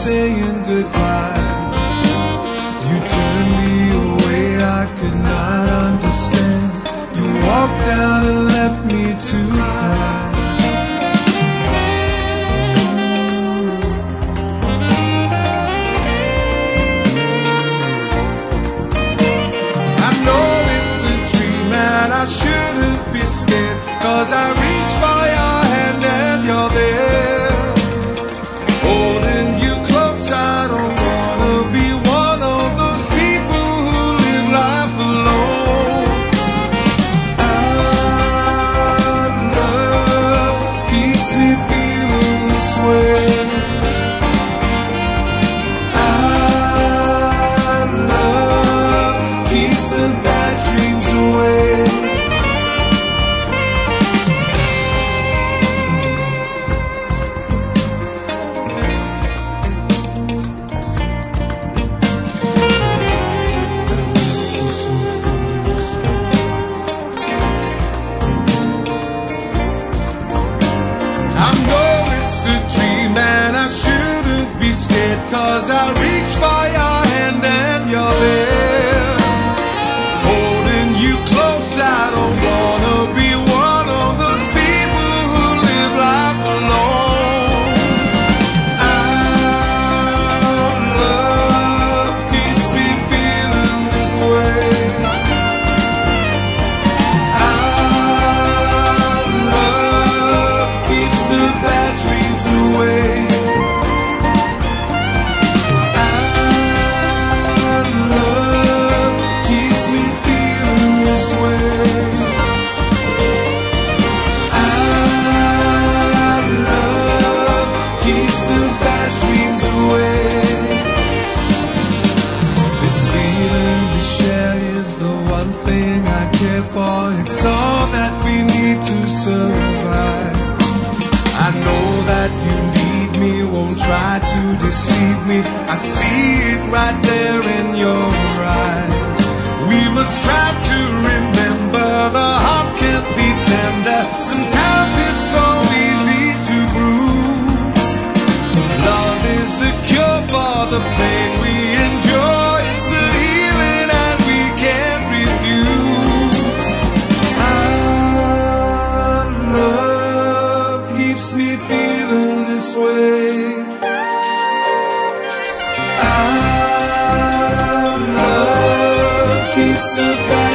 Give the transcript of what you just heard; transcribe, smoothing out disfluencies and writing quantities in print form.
saying goodbye. You turned me away, I could not understand. You walked out and left me to die. I know it's a dream and I shouldn't be scared, 'cause I reach for your hand and you're there, holding you close. I don't wanna be one of those people who live life alone. Our love keeps me feeling this way. Our love keeps the bad dreams away. I know it's a dream and I shouldn't be scared, 'cause I reach for your hand and you're there, holding you close. I don't wanna be one of those people who live life alone. Our love keeps me feeling this way. Our love keeps the bad dreams away. Our love keeps me feeling this way. Our love keeps the bad dreams away. This feeling we share is the one thing I care for. It's all that we need to survive. I know that you need me, won't try to deceive me. I see it right there in your eyes. We must try to remember the heart can't be tender. Sometimes it's so easy to bruise. Love is the cure for the pain we enjoy. It's the healing and we can't refuse. Our love keeps me feeling this way. Our love keeps the bad